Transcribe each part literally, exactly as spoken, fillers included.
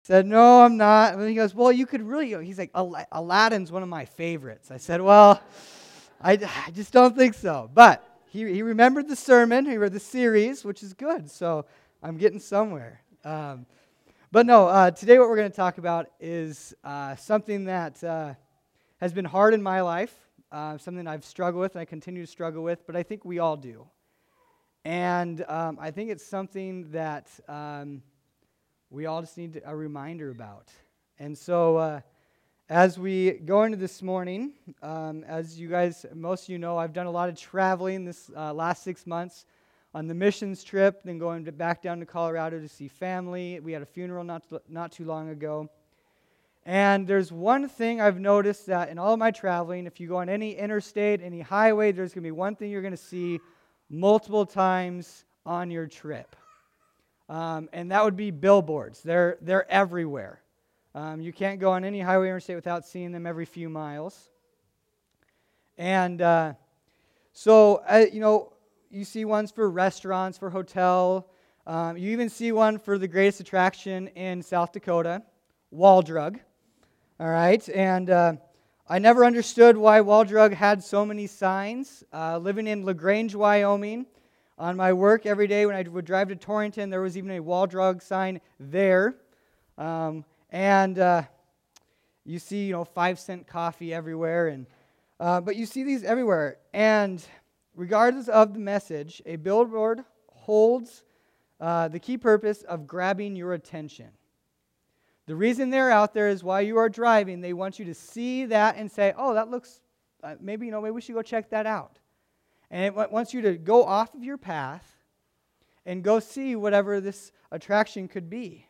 said, no, I'm not. And he goes, well, you could really, he's like, Al- Aladdin's one of my favorites. I said, well, I, I just don't think so. But he, he remembered the sermon, he read the series, which is good. So I'm getting somewhere. Um, but no, uh, today what we're going to talk about is uh, something that uh, has been hard in my life, uh, something I've struggled with and I continue to struggle with, but I think we all do. And um, I think it's something that um, we all just need a reminder about. And so uh, as we go into this morning, um, as you guys, most of you know, I've done a lot of traveling this uh, last six months on the missions trip, then going to back down to Colorado to see family. We had a funeral not, not too long ago. And there's one thing I've noticed that in all of my traveling, if you go on any interstate, any highway, there's going to be one thing you're going to see multiple times on your trip. Um, and that would be billboards. They're, they're everywhere. Um, you can't go on any highway or interstate without seeing them every few miles. And uh, so, uh, you know, you see ones for restaurants, for hotel. Um, you even see one for the greatest attraction in South Dakota, Wall Drug. All right, and uh, I never understood why Wall Drug had so many signs. Uh, living in LaGrange, Wyoming, on my work every day when I would drive to Torrington, there was even a Wall Drug sign there. Um, and uh, you see, you know, five cent coffee everywhere. And uh, but you see these everywhere. And regardless of the message, a billboard holds uh, the key purpose of grabbing your attention. The reason they're out there is while you are driving, they want you to see that and say, oh, that looks, uh, maybe, you know, maybe we should go check that out. And it wants you to go off of your path and go see whatever this attraction could be.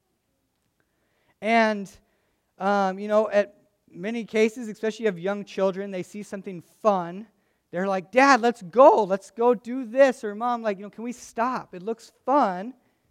And, um, you know, at many cases, especially if you have young children, they see something fun. They're like, Dad, let's go. Let's go do this. Or Mom, like, you know, can we stop? It looks fun.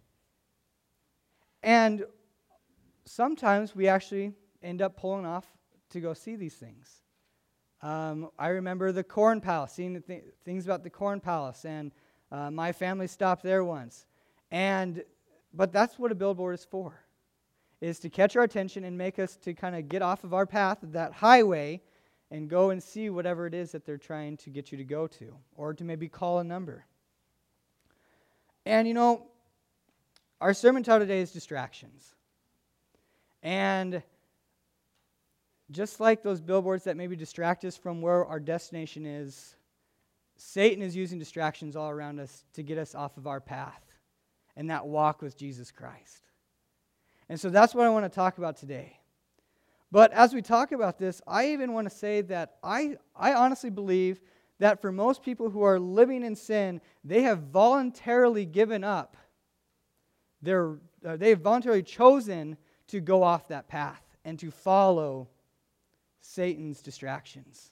And sometimes we actually end up pulling off to go see these things. Um, I remember the Corn Palace, seeing the th- things about the Corn Palace, and uh, my family stopped there once. And but that's what a billboard is for, is to catch our attention and make us to kind of get off of our path, that highway, and go and see whatever it is that they're trying to get you to go to, or to maybe call a number. And you know, our sermon title today is distractions. And just like those billboards that maybe distract us from where our destination is, Satan is using distractions all around us to get us off of our path and that walk with Jesus Christ. And so that's what I want to talk about today. But as we talk about this, I even want to say that I, I honestly believe that for most people who are living in sin, they have voluntarily given up. Their, uh, they have voluntarily chosen to go off that path and to follow Satan's distractions.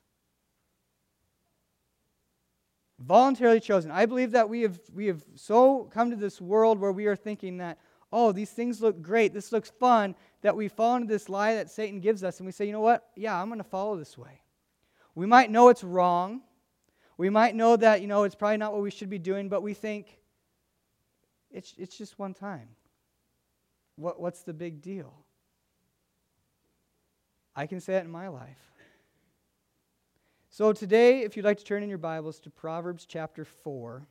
Voluntarily chosen. I believe that we have we have so come to this world where we are thinking that, oh, these things look great, this looks fun, that we fall into this lie that Satan gives us and we say, you know what? Yeah, I'm going to follow this way. We might know it's wrong. We might know that, you know, it's probably not what we should be doing, but we think it's it's just one time. What what's the big deal? I can say it in my life. So today, if you'd like to turn in your Bibles to Proverbs chapter four,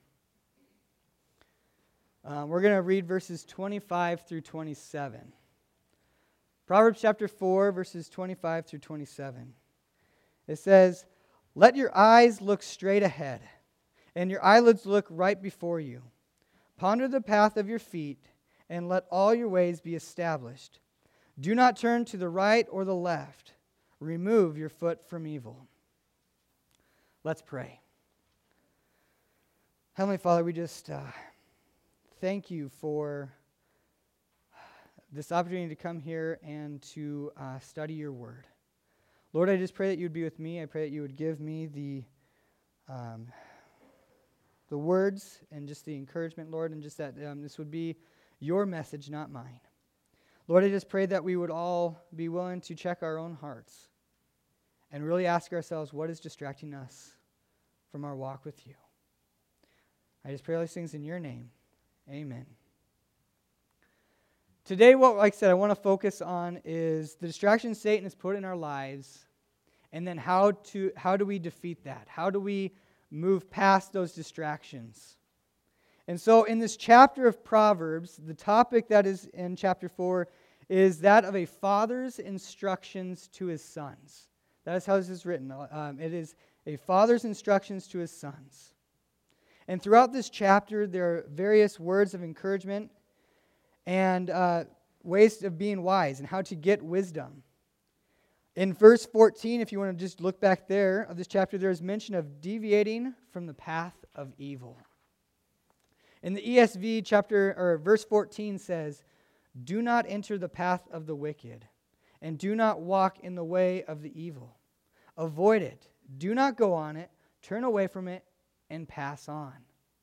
um, we're going to read verses twenty-five through twenty-seven. Proverbs chapter four, verses twenty-five through twenty-seven. It says, "Let your eyes look straight ahead, and your eyelids look right before you. Ponder the path of your feet, and let all your ways be established. Do not turn to the right or the left. Remove your foot from evil." Let's pray. Heavenly Father, we just uh, thank you for this opportunity to come here and to uh, study your word. Lord, I just pray that you would be with me. I pray that you would give me the um, the words and just the encouragement, Lord, and just that um, this would be your message, not mine. Lord, I just pray that we would all be willing to check our own hearts and really ask ourselves, what is distracting us from our walk with you? I just pray all these things in your name. Amen. Today, what, like I said, I want to focus on is the distractions Satan has put in our lives, and then how to how do we defeat that? How do we move past those distractions? And so in this chapter of Proverbs, the topic that is in chapter four is that of a father's instructions to his sons. That is how this is written. Um, it is a father's instructions to his sons. And throughout this chapter, there are various words of encouragement and uh, ways of being wise and how to get wisdom. In verse fourteen, if you want to just look back there of this chapter, there is mention of deviating from the path of evil. In the E S V, chapter or verse fourteen says, "Do not enter the path of the wicked, and do not walk in the way of the evil. Avoid it. Do not go on it. Turn away from it and pass on."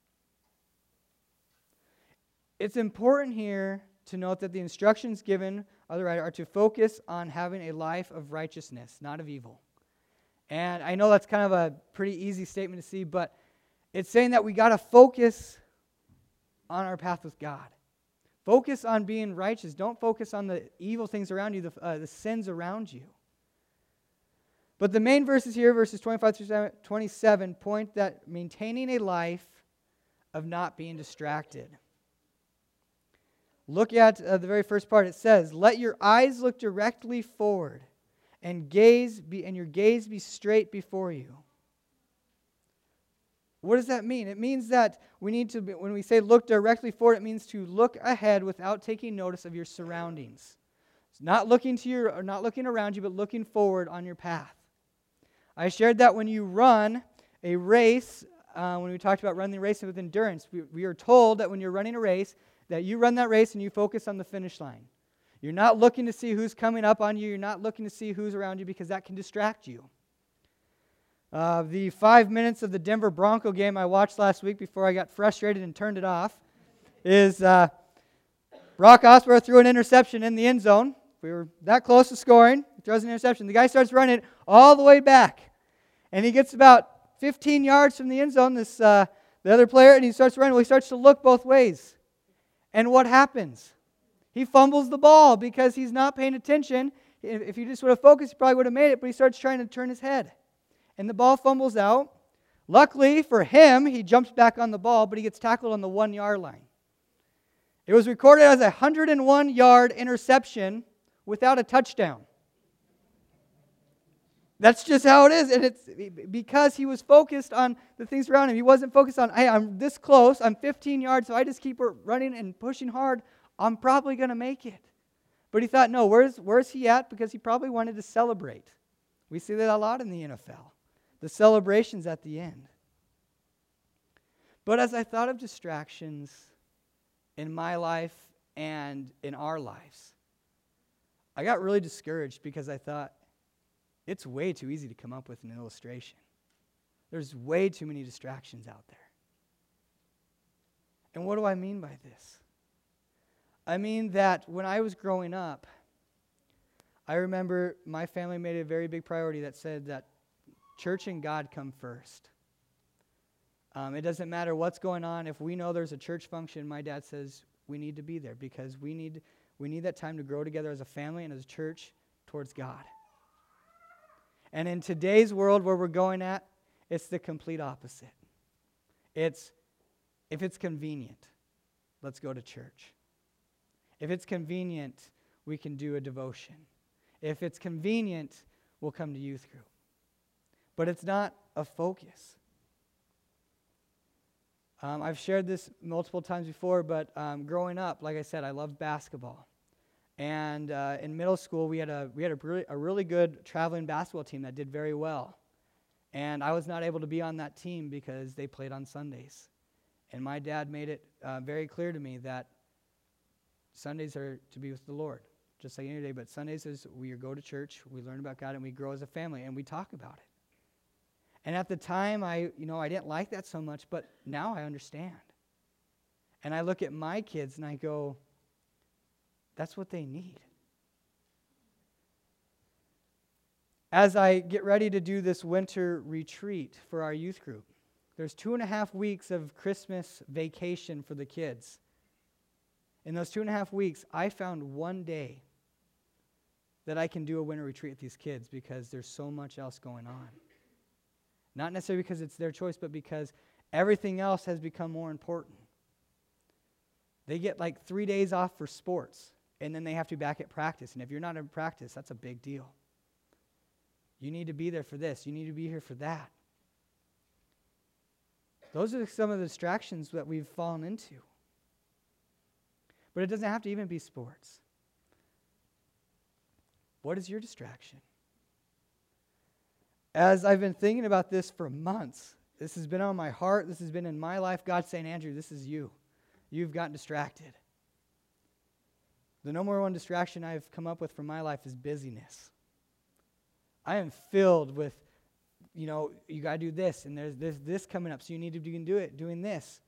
It's important here to note that the instructions given by the writer are to focus on having a life of righteousness, not of evil. And I know that's kind of a pretty easy statement to see, but it's saying that we got to focus on our path with God. Focus on being righteous. Don't focus on the evil things around you, the, uh, the sins around you. But the main verses here, verses twenty-five through twenty-seven, point that maintaining a life of not being distracted. Look at uh, the very first part. It says, "Let your eyes look directly forward, and gaze be and your gaze be straight before you." What does that mean? It means that we need to, be, when we say look directly forward, it means to look ahead without taking notice of your surroundings. It's not looking to your, or not looking around you, but looking forward on your path. I shared that when you run a race, uh, when we talked about running the race with endurance, we, we are told that when you're running a race, that you run that race and you focus on the finish line. You're not looking to see who's coming up on you. You're not looking to see who's around you because that can distract you. Uh, the five minutes of the Denver Bronco game I watched last week before I got frustrated and turned it off is uh, Brock Osweiler threw an interception in the end zone. We were that close to scoring. He throws an interception. The guy starts running all the way back. And he gets about fifteen yards from the end zone, this uh, the other player, and he starts running. Well, he starts to look both ways. And what happens? He fumbles the ball because he's not paying attention. If he just would have focused, he probably would have made it, but he starts trying to turn his head. And the ball fumbles out. Luckily for him, he jumps back on the ball, but he gets tackled on the one-yard line. It was recorded as a one hundred one yard interception without a touchdown. That's just how it is. And it's because he was focused on the things around him. He wasn't focused on, hey, I'm this close. I'm fifteen yards, so I just keep running and pushing hard. I'm probably going to make it. But he thought, no, where's, where's he at? Because he probably wanted to celebrate. We see that a lot in the N F L. The celebrations at the end. But as I thought of distractions in my life and in our lives, I got really discouraged because I thought, it's way too easy to come up with an illustration. There's way too many distractions out there. And what do I mean by this? I mean that when I was growing up, I remember my family made a very big priority that said that church and God come first. Um, it doesn't matter what's going on. If we know there's a church function, my dad says we need to be there because we need we need that time to grow together as a family and as a church towards God. And in today's world where we're going at, it's the complete opposite. It's, if it's convenient, let's go to church. If it's convenient, we can do a devotion. If it's convenient, we'll come to youth group. But it's not a focus. Um, I've shared this multiple times before, but um, growing up, like I said, I loved basketball. And uh, in middle school, we had a we had a really, a really good traveling basketball team that did very well. And I was not able to be on that team because they played on Sundays. And my dad made it uh, very clear to me that Sundays are to be with the Lord, just like any day. But Sundays is we go to church, we learn about God, and we grow as a family, and we talk about it. And at the time, I you know I didn't like that so much, but now I understand. And I look at my kids and I go, that's what they need. As I get ready to do this winter retreat for our youth group, there's two and a half weeks of Christmas vacation for the kids. In those two and a half weeks, I found one day that I can do a winter retreat with these kids because there's so much else going on. Not necessarily because it's their choice, but because everything else has become more important. They get like three days off for sports, and then they have to be back at practice. And if you're not in practice, that's a big deal. You need to be there for this. You need to be here for that. Those are some of the distractions that we've fallen into. But it doesn't have to even be sports. What is your distraction? As I've been thinking about this for months, this has been on my heart, this has been in my life, God's saying, Andrew, this is you. You've gotten distracted. The number one distraction I've come up with for my life is busyness. I am filled with, you know, you got to do this, and there's this, this coming up, so you need to do it, doing this.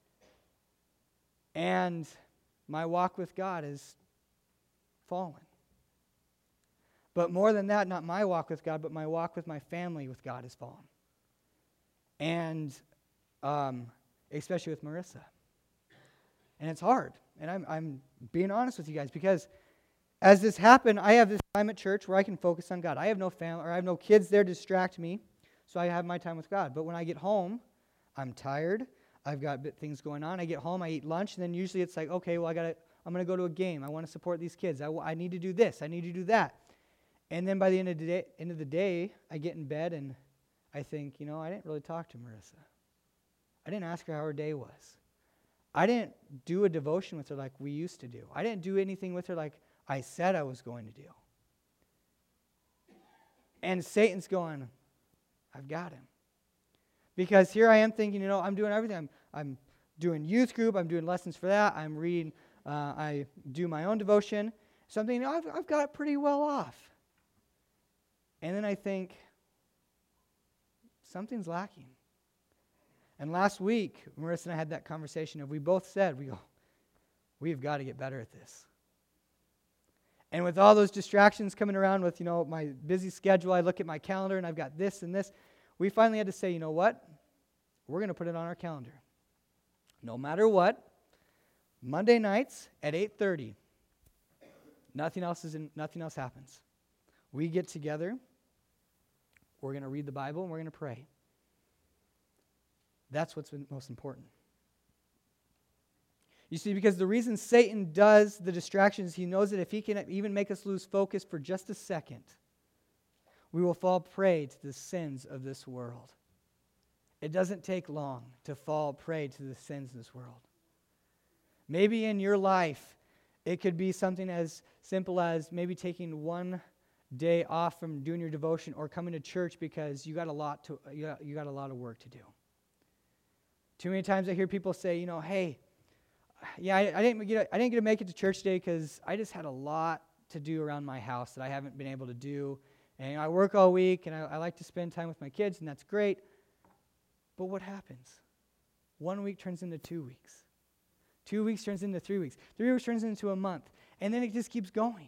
And my walk with God has fallen. But more than that, not my walk with God, but my walk with my family with God has fallen. And um, especially with Marissa. And it's hard. And I'm, I'm being honest with you guys, because as this happened, I have this time at church where I can focus on God. I have no family, or I have no kids there to distract me, so I have my time with God. But when I get home, I'm tired. I've got things going on. I get home, I eat lunch, and then usually it's like, okay, well, I gotta, I'm going to go to a game. I want to support these kids. I, I need to do this. I need to do that. And then by the end of the day, end of the day, I get in bed and I think, you know, I didn't really talk to Marissa. I didn't ask her how her day was. I didn't do a devotion with her like we used to do. I didn't do anything with her like I said I was going to do. And Satan's going, I've got him. Because here I am thinking, you know, I'm doing everything. I'm, I'm doing youth group. I'm doing lessons for that. I'm reading. Uh, I do my own devotion. Something, you know, I've, I've got pretty well off. And then I think, something's lacking. And last week, Marissa and I had that conversation, and we both said, we go, we've got to get better at this. And with all those distractions coming around with, you know, my busy schedule, I look at my calendar, and I've got this and this. We finally had to say, you know what? We're going to put it on our calendar. No matter what, Monday nights at eight thirty, nothing else is in, nothing else happens. We get together. We're going to read the Bible, and we're going to pray. That's what's been most important. You see, because the reason Satan does the distractions, he knows that if he can even make us lose focus for just a second, we will fall prey to the sins of this world. It doesn't take long to fall prey to the sins of this world. Maybe in your life, it could be something as simple as maybe taking one day off from doing your devotion or coming to church because you got a lot to you got, you got a lot of work to do. Too many times I hear people say, you know, hey, yeah, I, I didn't get I didn't get to make it to church today because I just had a lot to do around my house that I haven't been able to do, and you know, I work all week and I, I like to spend time with my kids, and that's great. But what happens? One week turns into two weeks. Two weeks turns into three weeks. Three weeks turns into a month, and then it just keeps going.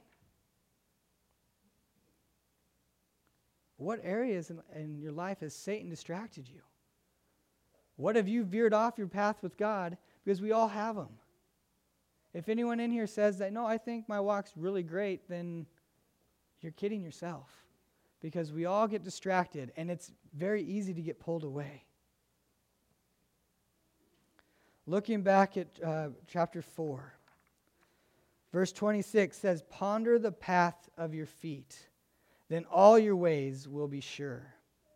What areas in, in your life has Satan distracted you? What have you veered off your path with God? Because we all have them. If anyone in here says that, no, I think my walk's really great, then you're kidding yourself. Because we all get distracted, and it's very easy to get pulled away. Looking back at uh, chapter four, verse twenty-six says, ponder the path of your feet, then all your ways will be sure.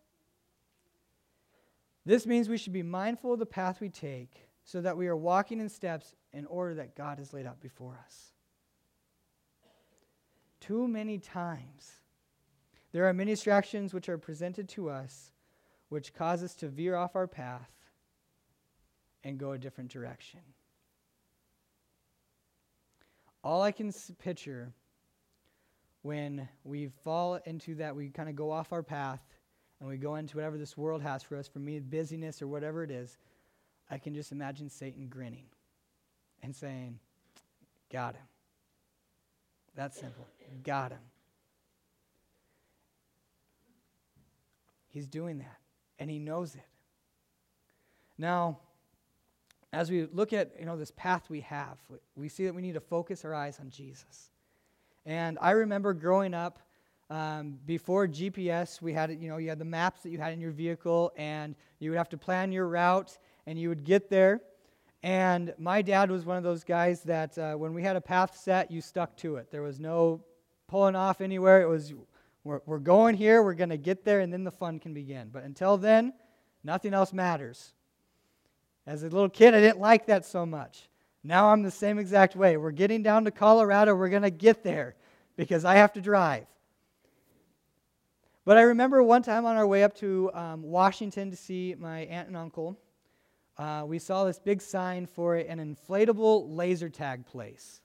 This means we should be mindful of the path we take so that we are walking in steps in order that God has laid out before us. Too many times, there are many distractions which are presented to us which cause us to veer off our path and go a different direction. All I can picture when we fall into that, we kind of go off our path and we go into whatever this world has for us, for me, busyness or whatever it is, I can just imagine Satan grinning and saying, got him. That's simple. Got him. He's doing that, and he knows it. Now, as we look at, you know, this path we have, we see that we need to focus our eyes on Jesus. And I remember growing up, um, before G P S, we had, you know, you had the maps that you had in your vehicle, and you would have to plan your route, and you would get there. And my dad was one of those guys that uh, when we had a path set, you stuck to it. There was no pulling off anywhere. It was, we're, we're going here, we're going to get there, and then the fun can begin. But until then, nothing else matters. As a little kid, I didn't like that so much. Now I'm the same exact way. We're getting down to Colorado. We're going to get there because I have to drive. But I remember one time on our way up to um, Washington to see my aunt and uncle, uh, we saw this big sign for an inflatable laser tag place.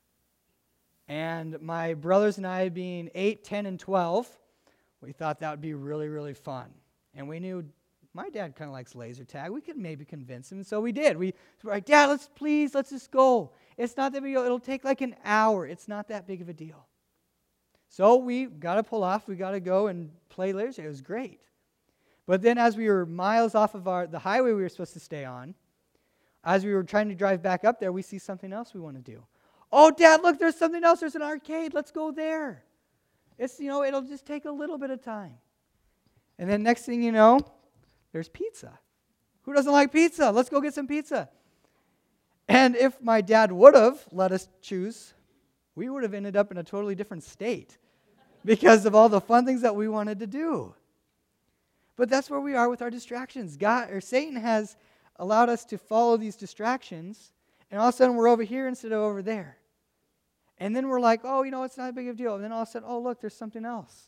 And my brothers and I, being eight, ten, and twelve, we thought that would be really, really fun. And we knew my dad kind of likes laser tag. We could maybe convince him, and so we did. We were like, Dad, let's please, let's just go. It's not that big. It'll take like an hour. It's not that big of a deal. So we got to pull off. We got to go and play laser. It was great. But then as we were miles off of our the highway we were supposed to stay on, as we were trying to drive back up there, we see something else we want to do. Oh, Dad, look, there's something else. There's an arcade. Let's go there. It's, you know, it'll just take a little bit of time. And then next thing you know, there's pizza. Who doesn't like pizza? Let's go get some pizza. And if my dad would have let us choose, we would have ended up in a totally different state because of all the fun things that we wanted to do. But that's where we are with our distractions. God or Satan has allowed us to follow these distractions, and all of a sudden we're over here instead of over there. And then we're like, oh, you know, it's not a big of a deal. And then all of a sudden, oh, look, there's something else.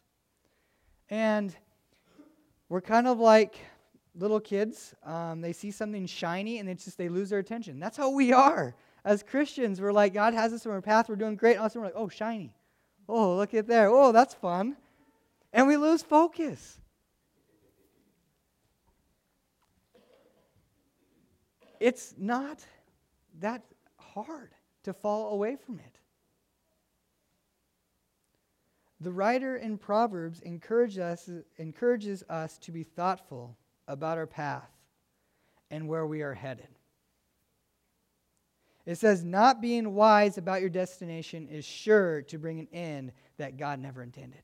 And we're kind of like little kids. Um, they see something shiny, and it's just they lose their attention. That's how we are as Christians. We're like, God has us on our path. We're doing great. And all of a sudden, we're like, oh, shiny. Oh, look at there. Oh, that's fun. And we lose focus. It's not that hard to fall away from it. The writer in Proverbs encourages us, encourages us to be thoughtful about our path and where we are headed. It says, not being wise about your destination is sure to bring an end that God never intended.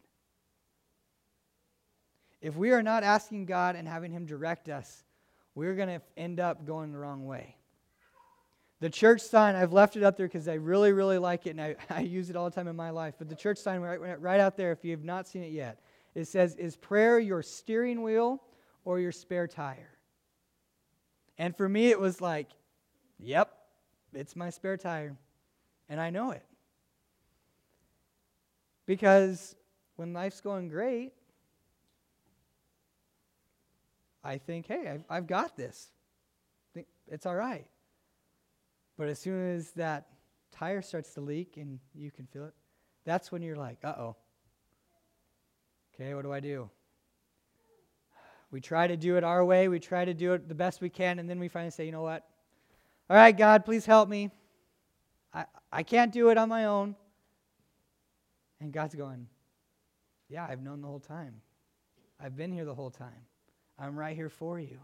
If we are not asking God and having Him direct us, we're going to end up going the wrong way. The church sign, I've left it up there because I really, really like it, and I, I use it all the time in my life. But the church sign right, right out there, if you have not seen it yet, it says, is prayer your steering wheel or your spare tire? And for me, it was like, yep, it's my spare tire. And I know it. Because when life's going great, I think, hey, I've, I've got this. It's all right. But as soon as that tire starts to leak and you can feel it, that's when you're like, uh-oh. Okay, what do I do? We try to do it our way. We try to do it the best we can, and then we finally say, you know what? All right, God, please help me. I, I can't do it on my own. And God's going, yeah, I've known the whole time. I've been here the whole time. I'm right here for you.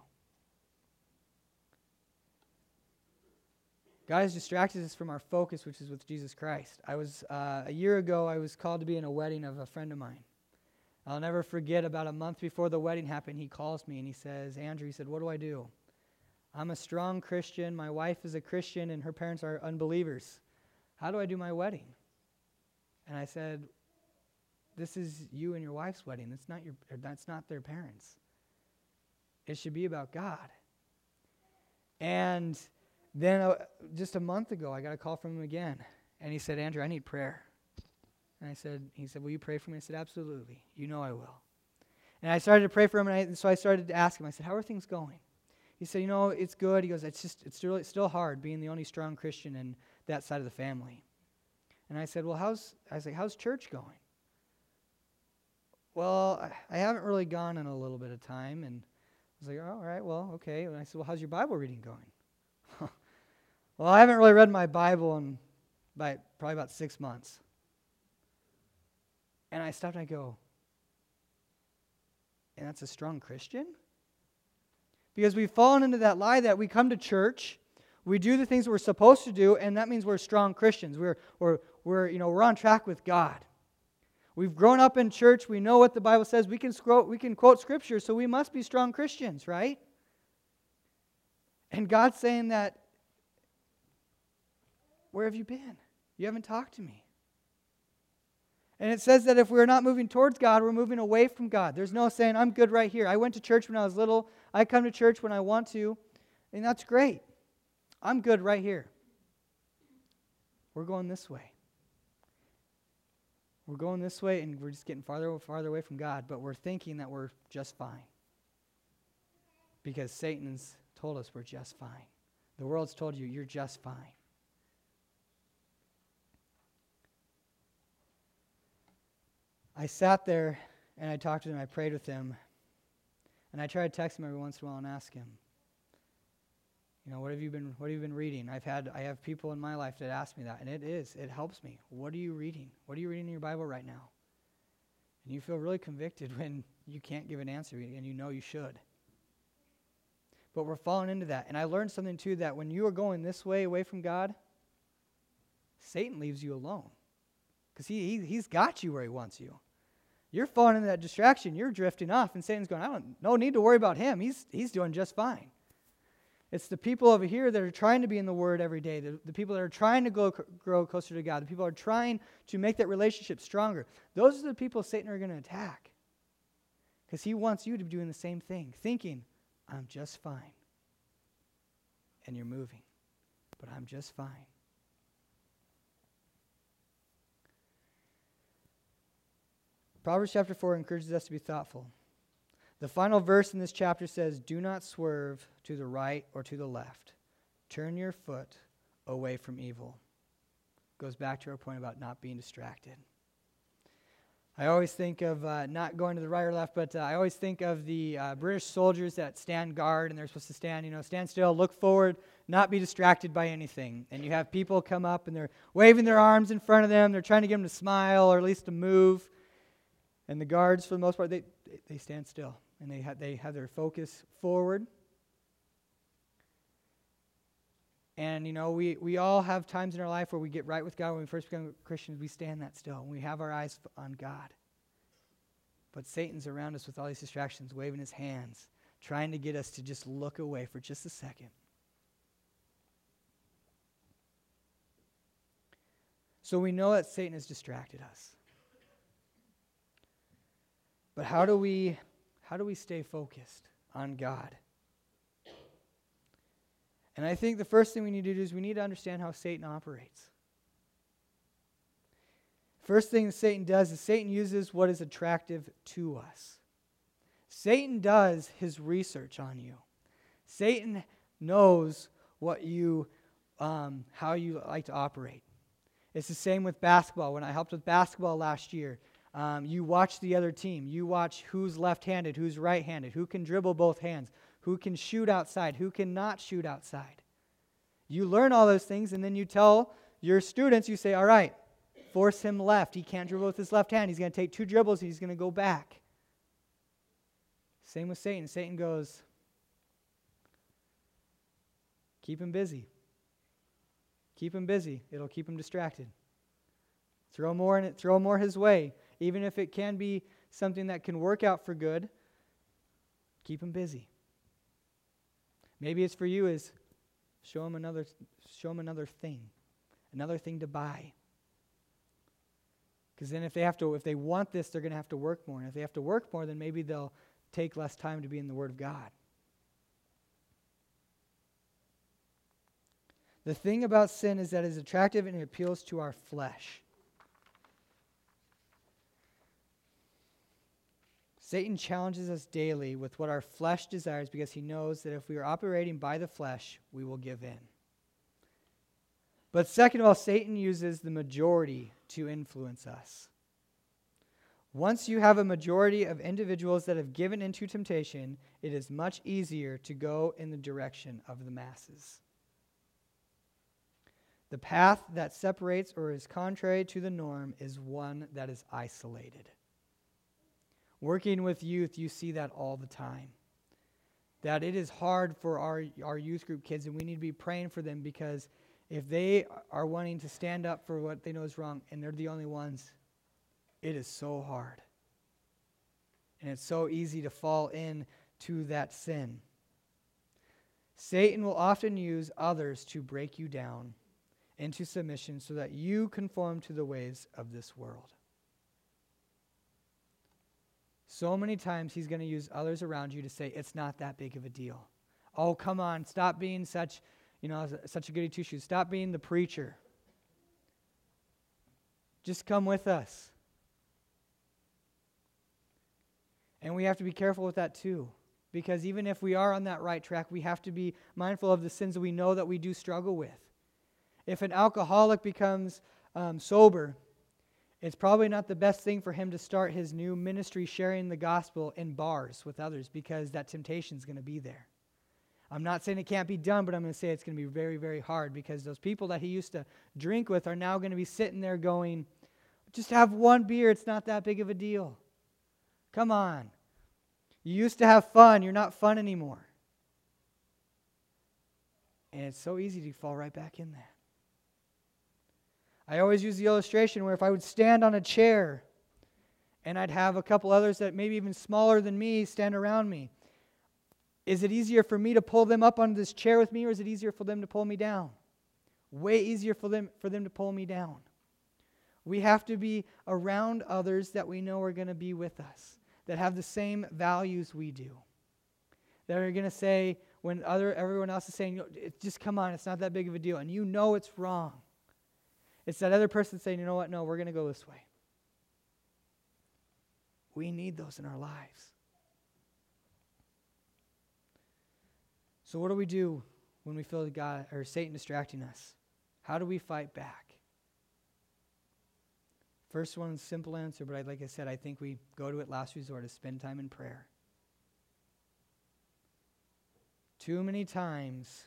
God has distracted us from our focus, which is with Jesus Christ. I was, uh, a year ago, I was called to be in a wedding of a friend of mine. I'll never forget, about a month before the wedding happened, he calls me and he says, Andrew, he said, what do I do? I'm a strong Christian. My wife is a Christian and her parents are unbelievers. How do I do my wedding? And I said, this is you and your wife's wedding. That's not your, that's not their parents. It should be about God. And then uh, just a month ago, I got a call from him again. And he said, Andrew, I need prayer. And I said, he said, will you pray for me? I said, absolutely. You know I will. And I started to pray for him, and, I, and so I started to ask him, I said, how are things going? He said, you know, it's good. He goes, it's just, it's still, it's still hard being the only strong Christian in that side of the family. And I said, well, how's, I was like, how's church going? Well, I, I haven't really gone in a little bit of time. And I was like, oh, all right, well, okay. And I said, well, how's your Bible reading going? Well, I haven't really read my Bible in by probably about six months. And I stopped and I go, and that's a strong Christian? Because we've fallen into that lie that we come to church, We do the things that we're supposed to do, and that means we're strong Christians. We're, we're, we're, you know, we're on track with God. We've grown up in church. We know what the Bible says. We can, scroll, we can quote Scripture, so we must be strong Christians, right? And God's saying that, where have you been? You haven't talked to me. And it says that if we're not moving towards God, we're moving away from God. There's no saying, I'm good right here. I went to church when I was little. I come to church when I want to. And that's great. I'm good right here. We're going this way. We're going this way, and we're just getting farther and farther away from God, but we're thinking that we're just fine. Because Satan's told us we're just fine. The world's told you, you're just fine. I sat there, and I talked to him, I prayed with him, and I try to text him every once in a while and ask him, you know, what have you been what have you been reading? I've had I have people in my life that ask me that, and it is, it helps me. What are you reading? What are you reading in your Bible right now? And you feel really convicted when you can't give an answer, and you know you should. But we're falling into that. And I learned something too, that when you are going this way away from God, Satan leaves you alone. Because he, he, he's got you where he wants you. You're falling into that distraction. You're drifting off, and Satan's going, I don't no need to worry about him. He's he's doing just fine. It's the people over here that are trying to be in the Word every day, the, the people that are trying to go, grow closer to God, the people that are trying to make that relationship stronger. Those are the people Satan are going to attack. Because he wants you to be doing the same thing, thinking, I'm just fine. And you're moving, but I'm just fine. Proverbs chapter four encourages us to be thoughtful. The final verse in this chapter says, do not swerve to the right or to the left. Turn your foot away from evil. Goes back to our point about not being distracted. I always think of uh, not going to the right or left, but uh, I always think of the uh, British soldiers that stand guard, and they're supposed to stand, you know, stand still, look forward, not be distracted by anything. And you have people come up, and they're waving their arms in front of them. They're trying to get them to smile or at least to move. And the guards, for the most part, they they stand still. And they have, they have their focus forward. And, you know, we, we all have times in our life where we get right with God. When we first become Christians, we stand that still. And we have our eyes on God. But Satan's around us with all these distractions, waving his hands, trying to get us to just look away for just a second. So we know that Satan has distracted us. But how do we... How do we stay focused on God? And I think the first thing we need to do is we need to understand how Satan operates. First thing that Satan does is Satan uses what is attractive to us. Satan does his research on you. Satan knows what you, um, how you like to operate. It's the same with basketball. When I helped with basketball last year, Um, you watch the other team. You watch who's left-handed, who's right-handed, who can dribble both hands, who can shoot outside, who cannot shoot outside. You learn all those things, and then you tell your students, you say, all right, force him left. He can't dribble with his left hand. He's going to take two dribbles, and he's going to go back. Same with Satan. Satan goes, keep him busy. Keep him busy. It'll keep him distracted. Throw more in it, throw more his way. Even if it can be something that can work out for good, keep him busy. Maybe it's for you is show him another show him another thing, another thing to buy. Because then if they have to, if they want this, they're going to have to work more. And if they have to work more, then maybe they'll take less time to be in the Word of God. The thing about sin is that it's attractive and it appeals to our flesh. Satan challenges us daily with what our flesh desires because he knows that if we are operating by the flesh, we will give in. But second of all, Satan uses the majority to influence us. Once you have a majority of individuals that have given into temptation, it is much easier to go in the direction of the masses. The path that separates or is contrary to the norm is one that is isolated. Working with youth, you see that all the time. that it is hard for our, our youth group kids, and we need to be praying for them, because if they are wanting to stand up for what they know is wrong and they're the only ones, it is so hard. And it's so easy to fall into that sin. Satan will often use others to break you down into submission so that you conform to the ways of this world. So many times he's going to use others around you to say, it's not that big of a deal. Oh, come on, stop being such, you know, such a goody two-shoes. Stop being the preacher. Just come with us. And we have to be careful with that too. Because even if we are on that right track, we have to be mindful of the sins that we know that we do struggle with. If an alcoholic becomes um, sober, it's probably not the best thing for him to start his new ministry sharing the gospel in bars with others, because that temptation is going to be there. I'm not saying it can't be done, but I'm going to say it's going to be very, very hard, because those people that he used to drink with are now going to be sitting there going, just have one beer, it's not that big of a deal. Come on. You used to have fun, you're not fun anymore. And it's so easy to fall right back in that. I always use the illustration where if I would stand on a chair and I'd have a couple others that maybe even smaller than me stand around me, is it easier for me to pull them up onto this chair with me, or is it easier for them to pull me down? Way easier for them for them to pull me down. We have to be around others that we know are going to be with us, that have the same values we do, that are going to say, when other everyone else is saying, just come on, it's not that big of a deal, and you know it's wrong. It's that other person saying, you know what, no, we're going to go this way. We need those in our lives. So what do we do when we feel God or Satan distracting us? How do we fight back? First one, simple answer, but I, like I said, I think we go to it last resort is spend time in prayer. Too many times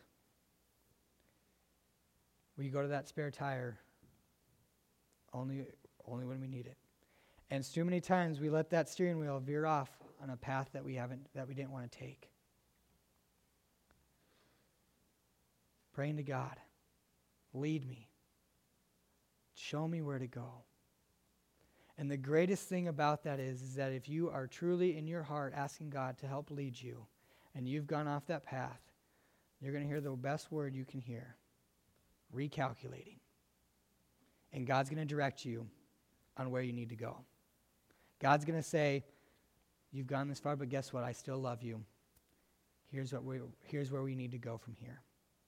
we go to that spare tire only, only when we need it. And too many times we let that steering wheel veer off on a path that we haven't, that we didn't want to take. Praying to God, lead me. Show me where to go. And the greatest thing about that is, is that if you are truly in your heart asking God to help lead you, and you've gone off that path, you're going to hear the best word you can hear, recalculating. And God's going to direct you on where you need to go. God's going to say, you've gone this far, but guess what? I still love you. Here's what we, here's where we need to go from here.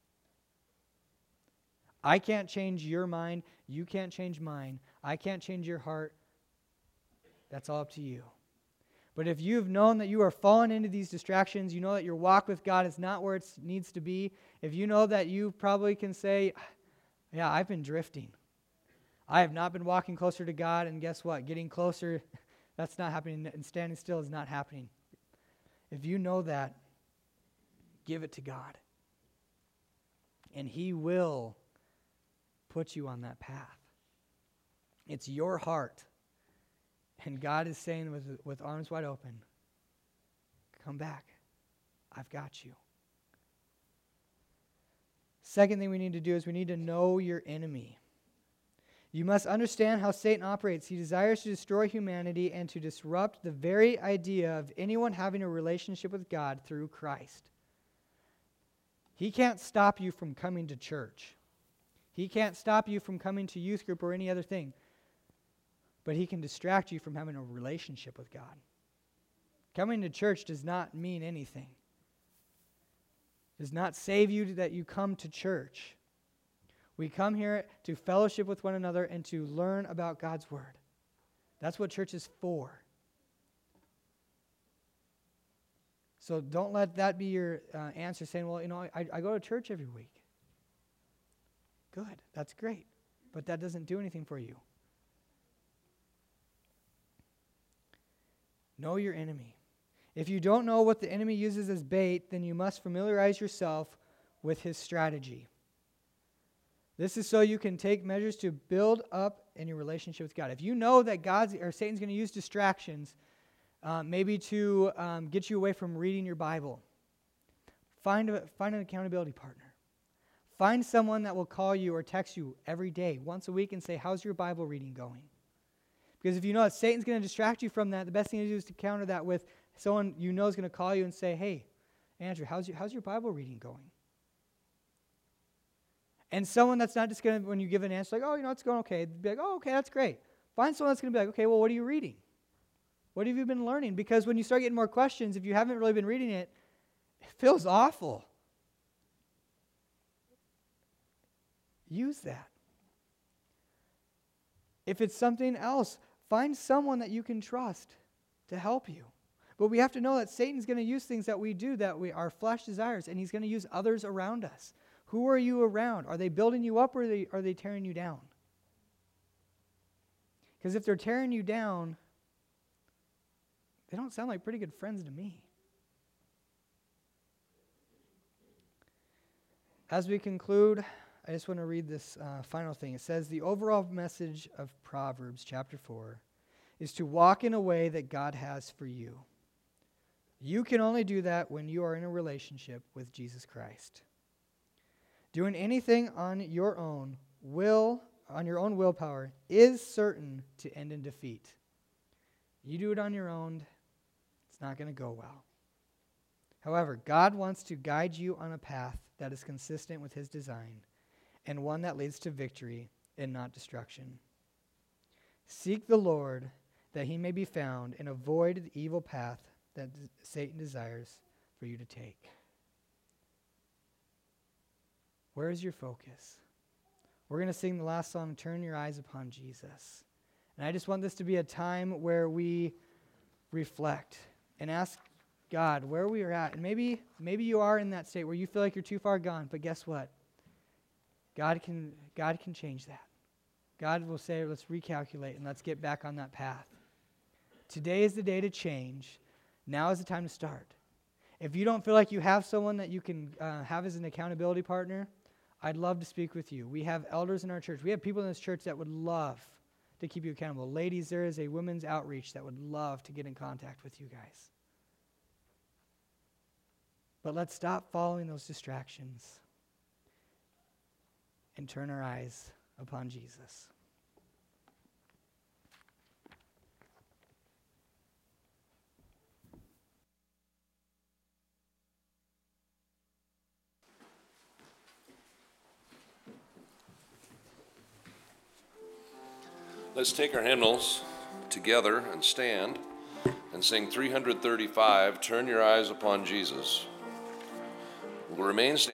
I can't change your mind. You can't change mine. I can't change your heart. That's all up to you. But if you've known that you are falling into these distractions, you know that your walk with God is not where it needs to be, if you know that you probably can say, yeah, I've been drifting. I have not been walking closer to God, and guess what? Getting closer, that's not happening, and standing still is not happening. If you know that, give it to God. And He will put you on that path. It's your heart. And God is saying with, with arms wide open, come back. I've got you. Second thing we need to do is we need to know your enemy. You must understand how Satan operates. He desires to destroy humanity and to disrupt the very idea of anyone having a relationship with God through Christ. He can't stop you from coming to church. He can't stop you from coming to youth group or any other thing. But he can distract you from having a relationship with God. Coming to church does not mean anything. It does not save you that you come to church. We come here to fellowship with one another and to learn about God's Word. That's what church is for. So don't let that be your uh, answer saying, well, you know, I, I go to church every week. Good, that's great. But that doesn't do anything for you. Know your enemy. If you don't know what the enemy uses as bait, then you must familiarize yourself with his strategy. This is so you can take measures to build up in your relationship with God. If you know that God's or Satan's going to use distractions, uh, maybe to um, get you away from reading your Bible, Find, a, find an accountability partner. Find someone that will call you or text you every day, once a week, and say, how's your Bible reading going? Because if you know that Satan's going to distract you from that, the best thing to do is to counter that with someone you know is going to call you and say, hey, Andrew, how's your, how's your Bible reading going? And someone that's not just going to, when you give an answer, like, oh, you know, it's going okay, be like, oh, okay, that's great. Find someone that's going to be like, okay, well, what are you reading? What have you been learning? Because when you start getting more questions, if you haven't really been reading it, it feels awful. Use that. If it's something else, find someone that you can trust to help you. But we have to know that Satan's going to use things that we do, that we our flesh desires, and he's going to use others around us. Who are you around? Are they building you up or are they, are they tearing you down? Because if they're tearing you down, they don't sound like pretty good friends to me. As we conclude, I just want to read this uh, final thing. It says, the overall message of Proverbs chapter four is to walk in a way that God has for you. You can only do that when you are in a relationship with Jesus Christ. Doing anything on your own will, on your own willpower, is certain to end in defeat. You do it on your own, it's not going to go well. However, God wants to guide you on a path that is consistent with his design and one that leads to victory and not destruction. Seek the Lord that he may be found and avoid the evil path that Satan desires for you to take. Where is your focus? We're going to sing the last song, Turn Your Eyes Upon Jesus. And I just want this to be a time where we reflect and ask God where we are at. And maybe, maybe you are in that state where you feel like you're too far gone, but guess what? God can, God can change that. God will say, let's recalculate and let's get back on that path. Today is the day to change. Now is the time to start. If you don't feel like you have someone that you can uh, have as an accountability partner, I'd love to speak with you. We have elders in our church. We have people in this church that would love to keep you accountable. Ladies, there is a women's outreach that would love to get in contact with you guys. But let's stop following those distractions and turn our eyes upon Jesus. Let's take our hymnals together and stand and sing three thirty-five, Turn Your Eyes Upon Jesus. We'll remain standing.